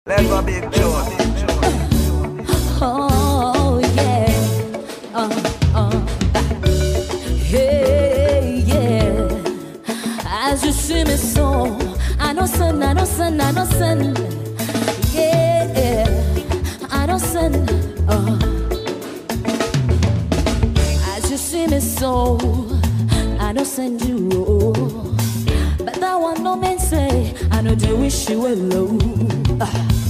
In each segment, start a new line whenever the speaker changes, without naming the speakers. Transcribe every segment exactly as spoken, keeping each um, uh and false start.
Let's go big tune.
Oh yeah, uh, uh, hey yeah. As you see me so, I know sin, I know sin, I know sin. Yeah, I know sin. Uh. As you see me so, I know send you. But that one no man say, I know do wish you alone. Uh.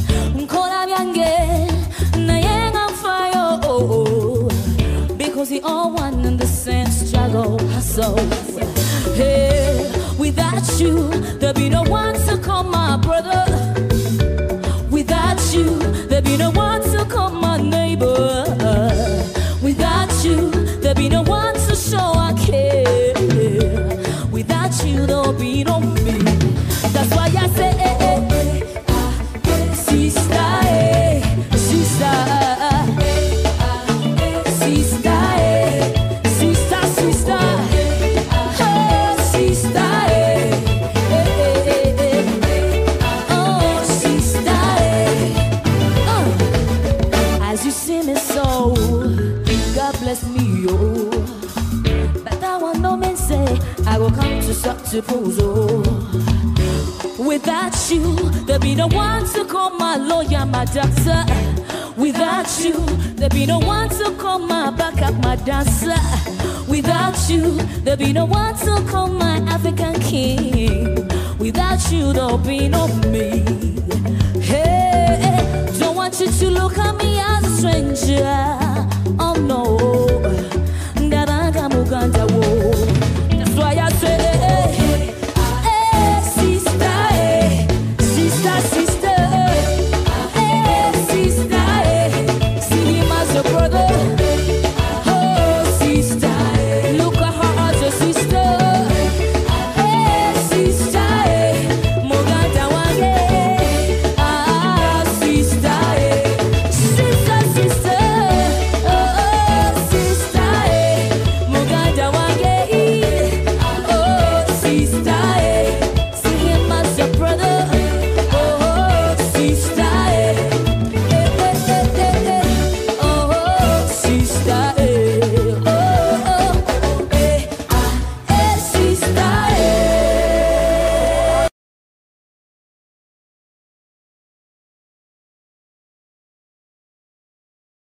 Because we all one in the same struggle, hustle. Hey, without you, there'll be no one to call my brother. Without you, there'll be no one to call my neighbor. Without you, there'll be no one to show I care. Without you, there'll be no me. That's why I say, hey, hey, hey. Sister, hey, sister, sister, sister, sister, oh, sister, oh, sister, oh. As you see me so, God bless me, oh. But that one no man say, I will come to suck to pose, oh. Without you, there'll be no one to call my lawyer, my doctor. Without you, there'll be no one to call my backup, my dancer. Without you, there'll be no one to call my African king. Without you, there'll be no me. Hey, don't want you to look at me as a stranger.